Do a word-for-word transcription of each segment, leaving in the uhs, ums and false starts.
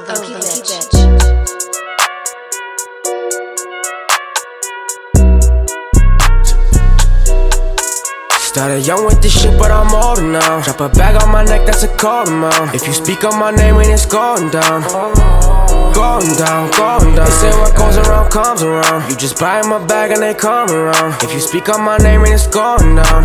funky bitch. Started young with this shit, but I'm older now. Drop a bag on my neck, that's a cold amount. If you speak on my name, and it's going down. Going down, going down. They say what goes around comes around. You just buy my bag and they come around. If you speak on my name, and it's going down.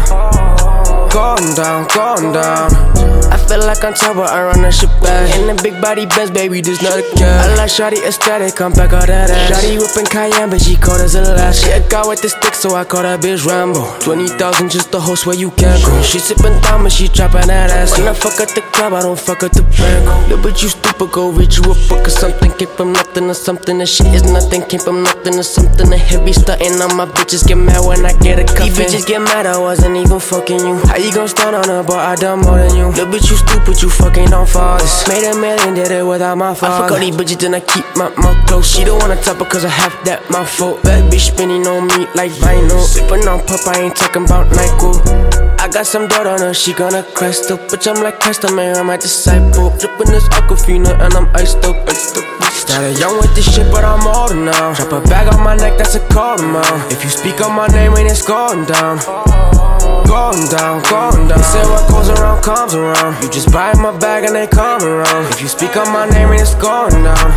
Going down, going down. I feel like I'm top, but I run that shit back. In the big body Benz, baby, this not a cat. I like shawty aesthetic, I'm back on that ass. Shawty whippin' Cayenne, but she cold as a lash. She a guy with the stick, so I call that bitch Rambo. Twenty thousand just the host where you can't go. She sippin' down, but she droppin' that ass. When I fuck at the club, I don't fuck at the bank. Little bitch, you stupid, go reach you a fuck or something. Came from nothing to something, that shit is nothing. Came from nothing to something, the heavy stuntin'. All my bitches get mad when I get a cuffin'. These bitches get mad, I wasn't even fucking you. How you gon' stand on her, but I done more than you. Little bitch, you stupid, you fucking on fathers. Made a million, did it without my father. I fuck all these bitches, then I keep my mouth closed. She don't wanna top her cause I have that mouth full. Bad bitch spinning on me like vinyl. Sippin' on pop, I ain't talking about Nyquil. I got some dirt on her, she gonna cry still. Bitch, I'm like Christ, man, I'm my disciple. Drippin' this Aquafina and I'm iced up, iced up. Started young with this shit, but I'm older now. Drop a bag on my neck, that's a cold amount. If you speak on my name, and it's going down. Going down, going down. They say what goes around comes around. You just buy my bag and they come around. If you speak on my name, and it's going down.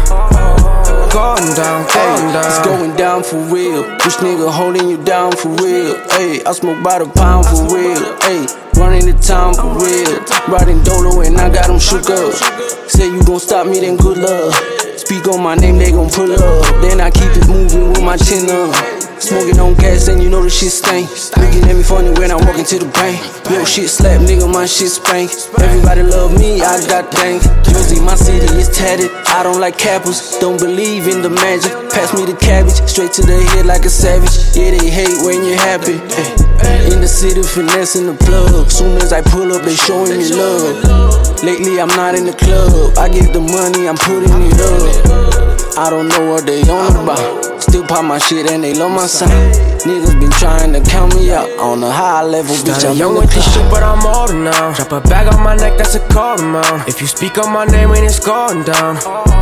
Going down, going down. It's going down for real. This nigga holding you down for real. Ayy, I smoke by the pound for real. Ayy, running the town for real. Riding Dolo and I got them shook up. Say you gon' stop me, then good luck. Speak on my name, they gon' pull up. Then I keep it moving with my chin up. Smoking on gas and you know the shit stank. Looking at me funny when I'm walking to the bank. Yo, shit slap, nigga, my shit spank. Everybody love me, I got dank. Jersey, my city is tatted. I don't like cappers, don't believe in the magic. Pass me the cabbage, straight to the head like a savage. Yeah, they hate when you're happy. In the city, finessing the plug. Soon as I pull up, they showing me love. Lately, I'm not in the club. I get the money, I'm putting it up. I don't know what they on about. Still pop my shit and they love my sound. Niggas been trying to count me out on a high level, bitch. I'm young with this shit, but I'm older now. Drop a bag on my neck, that's a cold amount. If you speak on my name, and it's going down.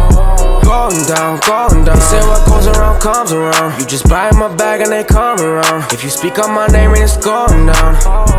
Going down, going down. They say what goes around comes around. You just buy my bag and they come around. If you speak on my name, and it's going down.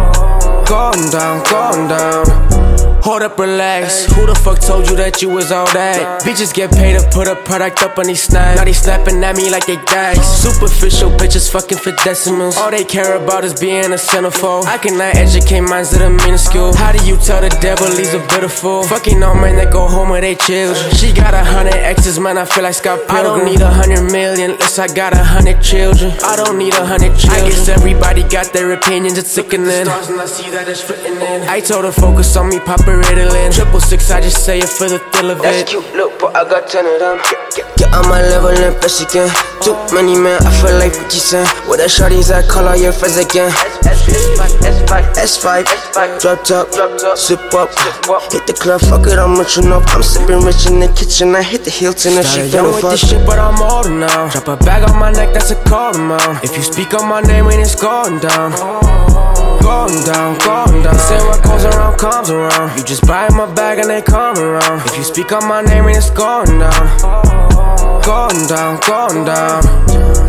Going down, going down. Hold up, relax. Who the fuck told you that you was all that? Bitches get paid to put a product up on these snaps. Now they snapping at me like they gags. Superficial bitches fucking for decimals. All they care about is being a centerfold. I cannot educate minds that are minuscule. How do you tell the devil he's a bitter fool? Fucking all men that go home with they children. She got a hundred exes, man, I feel like Scott Pilgrim. I don't need a hundred million unless I got a hundred children. I don't need a hundred children. I guess everybody got their opinions, it's sickening. I told her focus on me, pop a Ritalin. Triple six, I just say it for the thrill of it. That's cute, look, but I got ten of them. Get on my level and press again. Too many men, I feel like fifty cent. With the shorties, I call all your friends again. S five, drop top, sip up. Hit the club, fuck it, I'm rich enough. I'm sipping rich in the kitchen, I hit the Hilton and she young with this shit, but I'm older now. Drop a bag on my neck, that's a cold amount. If you speak on my name, and it's going down. Going down, going down. They say what goes around comes around. You just buy my bag and they come around. If you speak on my name, and it's going down. Going down, going down.